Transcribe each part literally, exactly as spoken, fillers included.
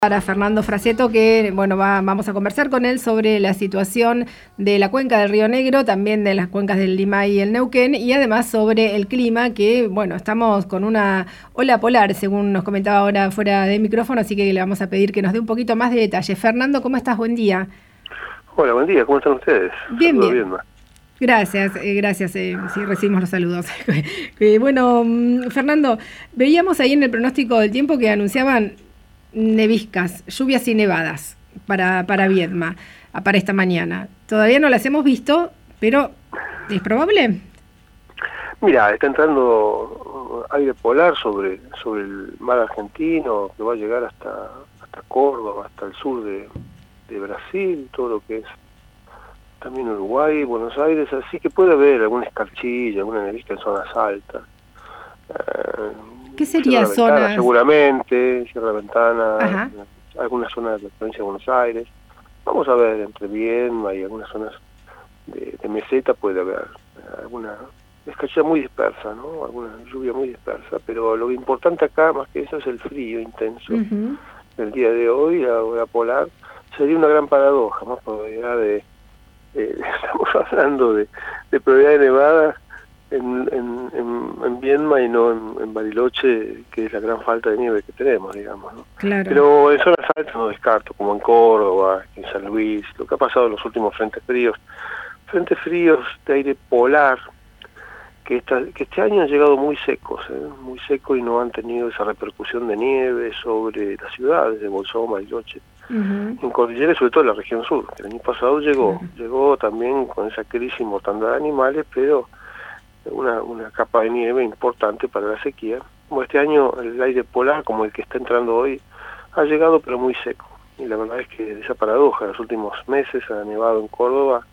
Para Fernando Frassetto, que bueno va, vamos a conversar con él sobre la situación de la cuenca del Río Negro, también de las cuencas del Limay y el Neuquén, y además sobre el clima, que bueno, estamos con una ola polar, según nos comentaba ahora fuera de micrófono, así que le vamos a pedir que nos dé un poquito más de detalle. Fernando, ¿cómo estás? Buen día. Hola, buen día, ¿cómo están ustedes? Bien, Saludos, bien. Vilma. Gracias, eh, gracias, eh, sí, recibimos los saludos. eh, bueno, Fernando, veíamos ahí en el pronóstico del tiempo que anunciaban neviscas, lluvias y nevadas para, para Viedma, para esta mañana. Todavía no las hemos visto, pero ¿es probable? Mira, está entrando aire polar sobre sobre el mar argentino, que va a llegar hasta hasta Córdoba, hasta el sur de, de Brasil, todo lo que es también Uruguay, Buenos Aires, así que puede haber alguna escarchilla, alguna nevisca en zonas altas. Eh, ¿Qué sería Cierra Ventana, zonas? seguramente, Cierra Ventana, Ajá. algunas zonas de la provincia de Buenos Aires. Vamos a ver, entre Viedma y algunas zonas de, de meseta puede haber alguna escarchilla muy dispersa, ¿no? Alguna lluvia muy dispersa, pero lo importante acá, más que eso, es el frío intenso. Uh-huh. El día de hoy, la hora polar, sería una gran paradoja, más probabilidad de, eh, estamos hablando de, de probabilidad de nevadas en, en, en, en Viedma y no en, en Bariloche, que es la gran falta de nieve que tenemos, digamos, ¿no? Claro. Pero en zonas altas no descarto, como en Córdoba, en San Luis, lo que ha pasado en los últimos frentes fríos, frentes fríos de aire polar, que, esta, que este año han llegado muy secos, ¿eh? muy secos y no han tenido esa repercusión de nieve sobre las ciudades de Bolsón, Bariloche. Uh-huh. En Cordillera y sobre todo en la región sur, que el año pasado llegó, Uh-huh. llegó también con esa crisis y mortandad de animales, pero una, una capa de nieve importante para la sequía. Como este año el aire polar, como el que está entrando hoy, ha llegado pero muy seco. Y la verdad es que esa paradoja, en los últimos meses ha nevado en Córdoba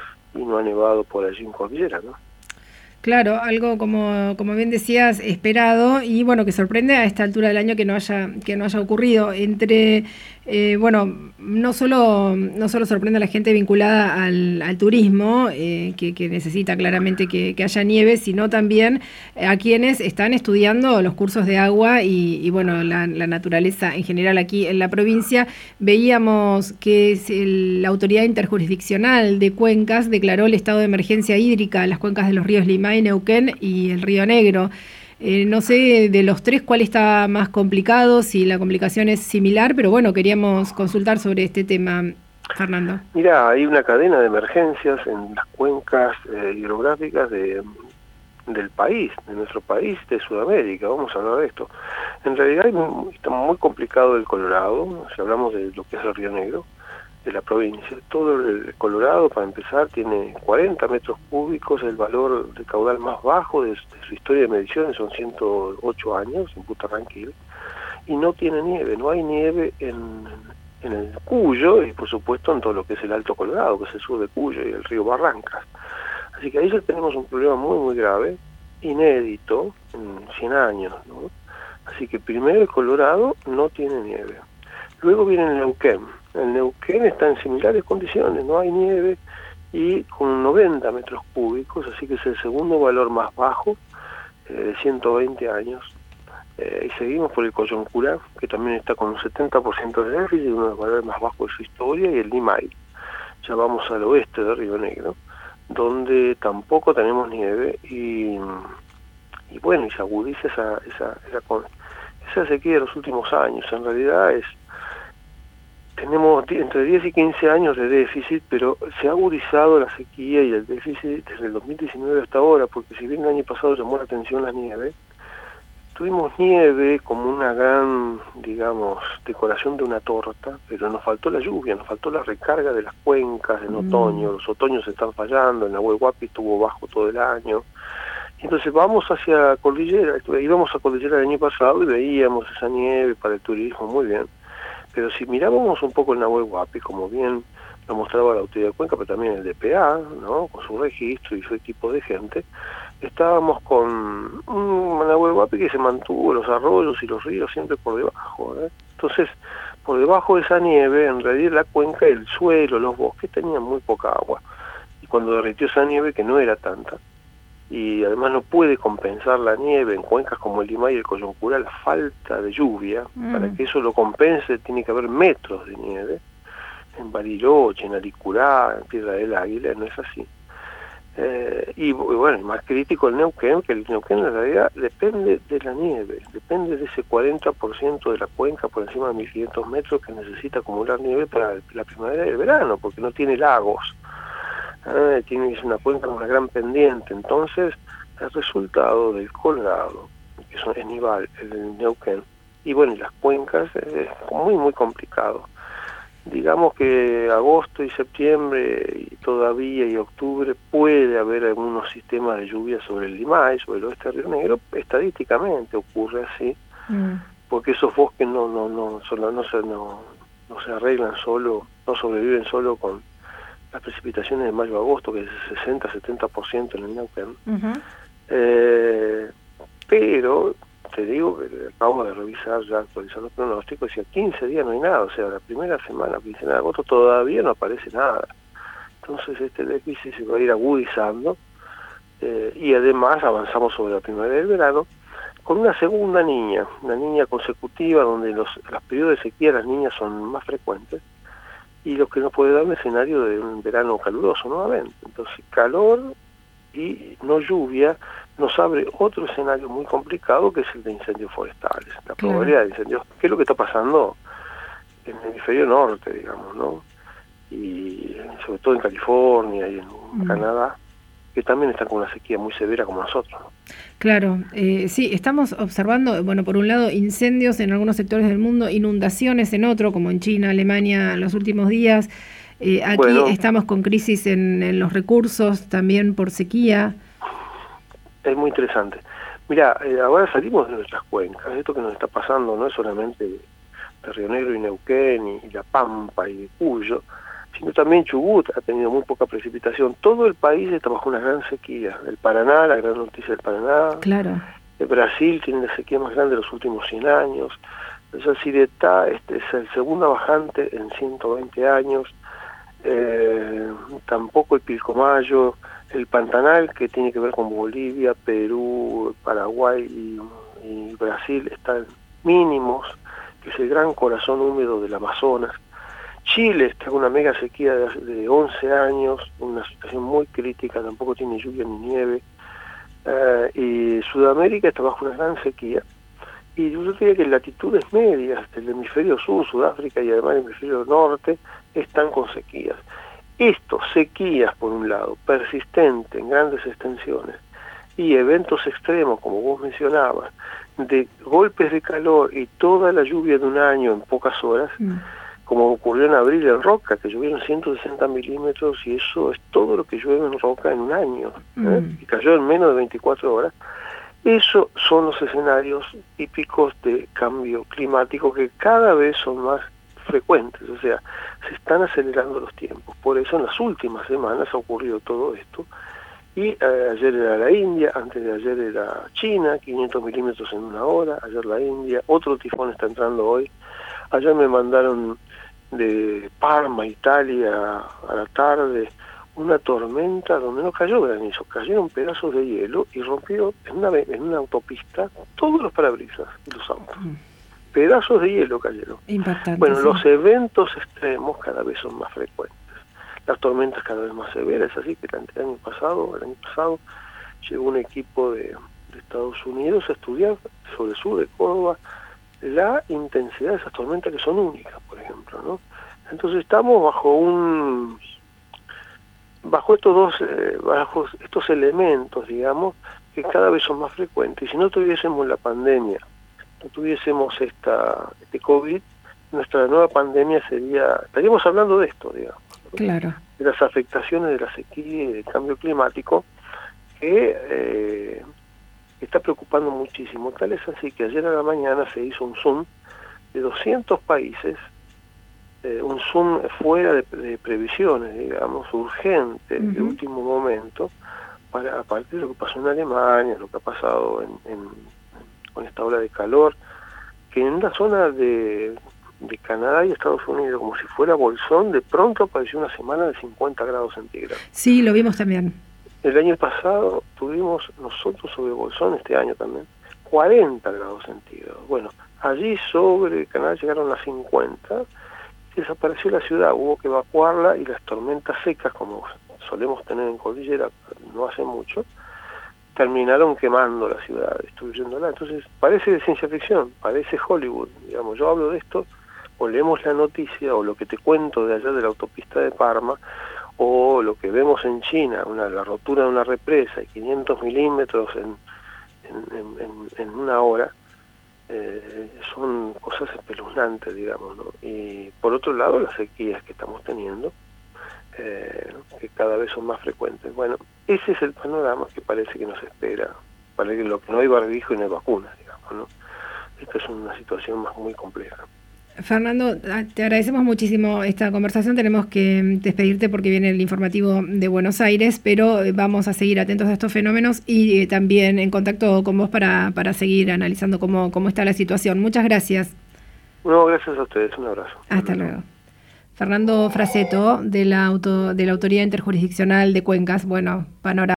y no ha nevado por allí en Cordillera, ¿no? Claro, algo como, como bien decías, esperado y bueno, que sorprende a esta altura del año que no haya, que no haya ocurrido. Entre, eh, bueno, no solo, no solo sorprende a la gente vinculada al, al turismo, eh, que, que necesita claramente que, que haya nieve, sino también a quienes están estudiando los cursos de agua y, y bueno, la, la naturaleza en general aquí en la provincia. Veíamos que es el, la Autoridad Interjurisdiccional de Cuencas declaró el estado de emergencia hídrica en las cuencas de los ríos Limay, Neuquén y el Río Negro. Eh, no sé de los tres cuál está más complicado, si la complicación es similar, pero bueno, queríamos consultar sobre este tema, Fernando. Mira, hay una cadena de emergencias en las cuencas eh, hidrográficas de, del país, de nuestro país, de Sudamérica. Vamos a hablar de esto. En realidad está muy complicado el Colorado, si hablamos de lo que es el Río Negro, de la provincia. Todo el Colorado, para empezar, tiene cuarenta metros cúbicos, el valor de caudal más bajo de, de su historia de mediciones, son ciento ocho años, en Putarranquil, y no tiene nieve, no hay nieve en, en el Cuyo, y por supuesto en todo lo que es el Alto Colorado, que es el sur de Cuyo, y el río Barrancas. Así que ahí ya tenemos un problema muy, muy grave, inédito, en cien años, ¿no? Así que primero el Colorado no tiene nieve. Luego viene el Neuquén. El Neuquén está en similares condiciones, no hay nieve y con noventa metros cúbicos, así que es el segundo valor más bajo eh, de ciento veinte años. Eh, y seguimos por el Coyuncurá, que también está con un setenta por ciento de déficit, uno de los valores más bajos de su historia, y el Limay. Ya vamos al oeste de Río Negro, donde tampoco tenemos nieve y, y bueno, y se agudiza esa, esa, esa, esa sequía de los últimos años. En realidad es tenemos entre diez y quince años de déficit, pero se ha agudizado la sequía y el déficit desde el dos mil diecinueve hasta ahora, porque si bien el año pasado llamó la atención la nieve, tuvimos nieve como una gran, digamos, decoración de una torta, pero nos faltó la lluvia, nos faltó la recarga de las cuencas en mm. otoño, los otoños están fallando, en Nahuel Huapi estuvo bajo todo el año. Entonces vamos hacia Cordillera, íbamos a Cordillera el año pasado y veíamos esa nieve para el turismo, muy bien. Pero si mirábamos un poco el Nahuel Huapi, como bien lo mostraba la Autoridad de Cuenca, pero también el D P A, ¿no? Con su registro y su equipo de gente, estábamos con un Nahuel Huapi que se mantuvo los arroyos y los ríos siempre por debajo, ¿eh? Entonces, por debajo de esa nieve, en realidad la cuenca, el suelo, los bosques tenían muy poca agua. Y cuando derritió esa nieve, que no era tanta, y además no puede compensar la nieve en cuencas como el Limay y el Coyuncura, la falta de lluvia. Mm. Para que eso lo compense tiene que haber metros de nieve. En Bariloche, en Aricurá, en Piedra del Águila, no es así. Eh, y bueno, el más crítico el Neuquén, que el Neuquén en realidad depende de la nieve, depende de ese cuarenta por ciento de la cuenca por encima de mil quinientos metros que necesita acumular nieve para la primavera y el verano, porque no tiene lagos. Eh, tiene es una cuenca con una gran pendiente. Entonces el resultado del Colorado, que son, es nival, el Neuquén, y bueno, y las cuencas es muy muy complicado. Digamos que agosto y septiembre y todavía y octubre puede haber algunos sistemas de lluvia sobre el Limay, sobre el oeste de Río Negro. Estadísticamente ocurre así, mm. porque esos bosques no no no solo, no se no, no se arreglan solo, no sobreviven solo con las precipitaciones de mayo-agosto, que es el sesenta a setenta por ciento en el Neuquén. Uh-huh. Eh, pero, te digo que acabamos de revisar, ya actualizar los pronósticos, y a quince días no hay nada, o sea, la primera semana, quincena de agosto, todavía no aparece nada. Entonces este déficit se va a ir agudizando, eh, y además avanzamos sobre la primavera y el verano, con una segunda niña, una niña consecutiva, donde los, los periodos de sequía de las niñas son más frecuentes, y lo que nos puede dar un escenario de un verano caluroso nuevamente. Entonces, calor y no lluvia nos abre otro escenario muy complicado, que es el de incendios forestales, la claro. probabilidad de incendios, que es lo que está pasando en el hemisferio norte, digamos, ¿no? Y sobre todo en California y en mm. Canadá, que también están con una sequía muy severa como nosotros, ¿no? Claro, eh, sí, estamos observando, bueno, por un lado incendios en algunos sectores del mundo, inundaciones en otro, como en China, Alemania, en los últimos días. Eh, aquí bueno, estamos con crisis en, en los recursos, también por sequía. Es muy interesante. Mira, eh, ahora salimos de nuestras cuencas. Esto que nos está pasando no es solamente de Río Negro y Neuquén y, y La Pampa y de Cuyo, sino también Chubut ha tenido muy poca precipitación. Todo el país está bajo una gran sequía. El Paraná, la gran noticia del Paraná. Claro. El Brasil tiene la sequía más grande de los últimos cien años. El Yacyretá este es el segundo bajante en ciento veinte años. Eh, tampoco el Pilcomayo, el Pantanal, que tiene que ver con Bolivia, Perú, Paraguay y, y Brasil, están mínimos, que es el gran corazón húmedo del Amazonas. Chile está con una mega sequía de, de once años, una situación muy crítica, tampoco tiene lluvia ni nieve. Uh, y Sudamérica está bajo una gran sequía. Y yo diría que en latitudes medias del hemisferio sur, Sudáfrica y además el hemisferio norte, están con sequías. Esto, sequías por un lado, persistente en grandes extensiones, y eventos extremos, como vos mencionabas, de golpes de calor y toda la lluvia de un año en pocas horas, mm. como ocurrió en abril en Roca, que llovieron ciento sesenta milímetros, y eso es todo lo que llueve en Roca en un año, ¿eh? mm. y cayó en menos de veinticuatro horas. Esos son los escenarios típicos de cambio climático que cada vez son más frecuentes, o sea, se están acelerando los tiempos. Por eso en las últimas semanas ha ocurrido todo esto, y eh, ayer era la India, antes de ayer era China, quinientos milímetros en una hora, ayer la India, otro tifón está entrando hoy. Ayer me mandaron de Parma, Italia, a la tarde, una tormenta donde no cayó granizo, cayeron pedazos de hielo y rompió en una, en una autopista todos los parabrisas de los autos. Mm. Pedazos de hielo cayeron. Impactante, bueno, sí. Los eventos extremos cada vez son más frecuentes. Las tormentas cada vez más severas, así que el año pasado, el año pasado, llegó un equipo de, de Estados Unidos a estudiar sobre el sur de Córdoba la intensidad de esas tormentas que son únicas, por ejemplo, ¿no? Entonces estamos bajo un bajo estos dos eh, bajo estos elementos, digamos, que cada vez son más frecuentes. Y si no tuviésemos la pandemia, no tuviésemos esta este COVID, nuestra nueva pandemia sería, estaríamos hablando de esto, digamos, ¿no? Claro. De las afectaciones de la sequía y del cambio climático, que eh, está preocupando muchísimo. Tal es así que ayer a la mañana se hizo un Zoom de doscientos países, eh, un Zoom fuera de, de previsiones, digamos, urgente, uh-huh. de último momento, para a partir de lo que pasó en Alemania, lo que ha pasado en, en, con esta ola de calor, que en una zona de, de Canadá y Estados Unidos, como si fuera bolsón, de pronto apareció una semana de cincuenta grados centígrados. Sí, lo vimos también. El año pasado tuvimos nosotros sobre Bolsón, este año también, cuarenta grados centígrados. Bueno, allí sobre el canal llegaron a cincuenta, desapareció la ciudad, hubo que evacuarla y las tormentas secas, como solemos tener en Cordillera no hace mucho, terminaron quemando la ciudad, destruyéndola. Entonces parece de ciencia ficción, parece Hollywood, digamos. Yo hablo de esto, o leemos la noticia, o lo que te cuento de allá de la autopista de Parma, o lo que vemos en China, una, la rotura de una represa y quinientos milímetros en, en, en, en una hora, eh, son cosas espeluznantes, digamos, ¿no? Y por otro lado, las sequías que estamos teniendo, eh, que cada vez son más frecuentes. Bueno, ese es el panorama que parece que nos espera, para lo que no hay barbijo y no hay vacunas, digamos, ¿no? Esta es una situación más muy compleja. Fernando, te agradecemos muchísimo esta conversación. Tenemos que despedirte porque viene el informativo de Buenos Aires, pero vamos a seguir atentos a estos fenómenos y eh, también en contacto con vos para, para seguir analizando cómo, cómo está la situación. Muchas gracias. No, gracias a ustedes. Un abrazo. Hasta luego. Fernando Fraseto, de la, auto, de la Autoridad Interjurisdiccional de Cuencas. Bueno, panorama.